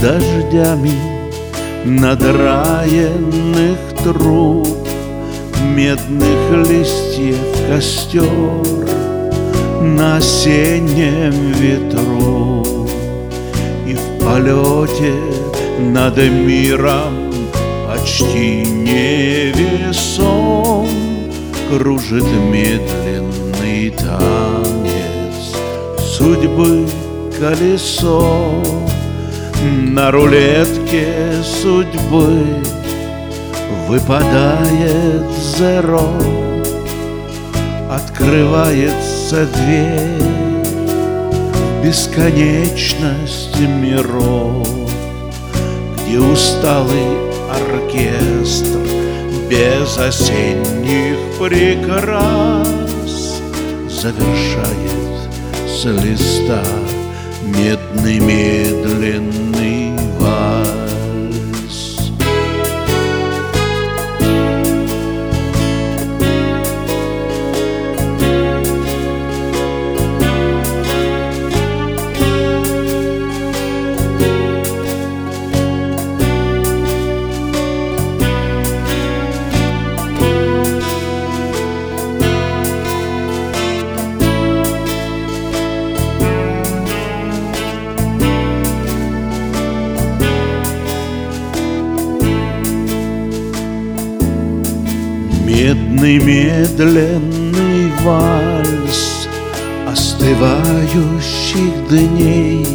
дождями надраенных труб, медных листьев костер на осеннем ветру. И в полете над миром почти невесом кружит медленный танец судьбы колесо. На рулетке судьбы выпадает зеро, открывается дверь в бесконечность миров, где усталый оркестр без осенних прикрас завершает с листа медный медленный вальс. Медный медленный вальс остывающих дней,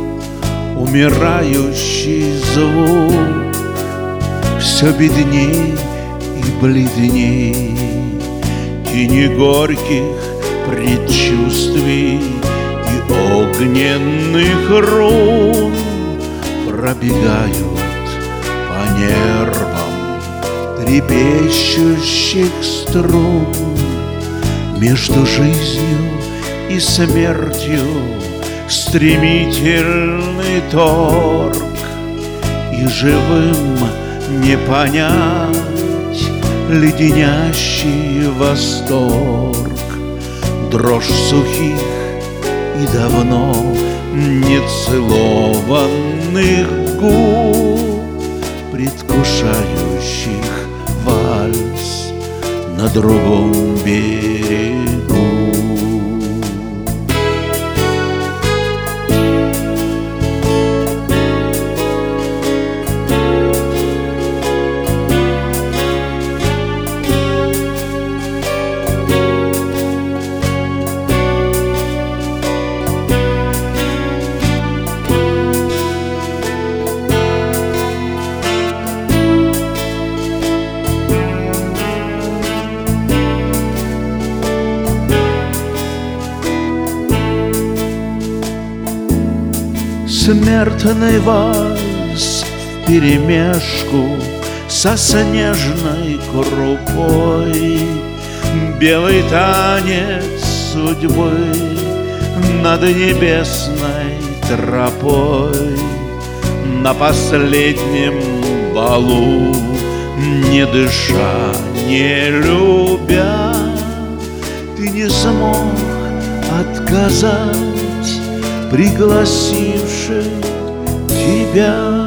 умирающий звук все бедней и бледней. Тени горьких предчувствий и огненных рун пробегают по нервам трепещущих струн. Между жизнью и смертью стремительный торг, и живым не понять леденящий восторг. Дрожь сухих и давно нецелованных губ, предвкушающих вальс на другом берегу. Смертный вальс вперемешку со снежной крупой, белый танец судьбы над небесной тропой. На последнем балу, не дыша, не любя, ты не смог отказать пригласивший тебя.